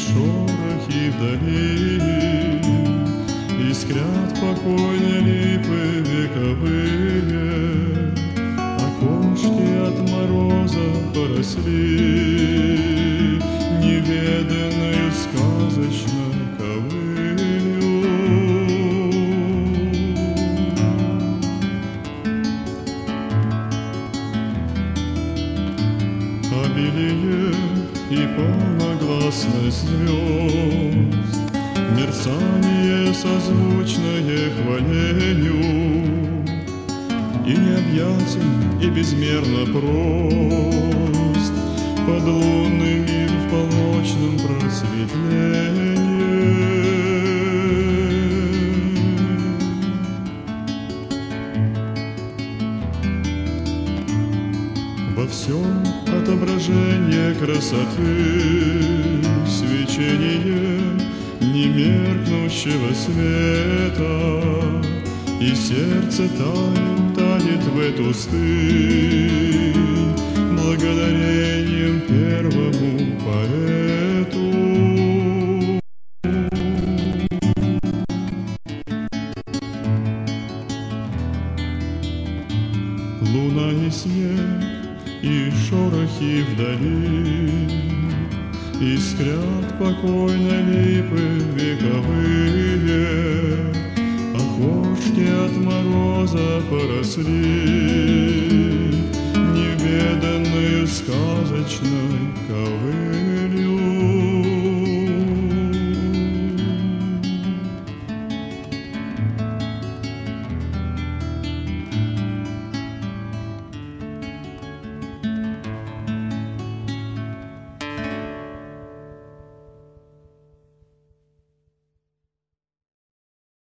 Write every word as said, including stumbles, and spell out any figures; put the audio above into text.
шорохи вдали, искрят покойные липы вековые, окошки от мороза поросли неведанную сказочную ковылью. Обилие и полногласность звезд, мерцание созвучное хвалению, и необъятен, и безмерно прост подлунный мир в полночном просветлении. Во всем отображение красоты, свечение немеркнущего света, и сердце тает, тает в эту стыль благодарением первому поэту. Луна и снег, и шорохи вдали, искрят покойно липы вековые, окошки от мороза поросли неведанную сказочной ковылью.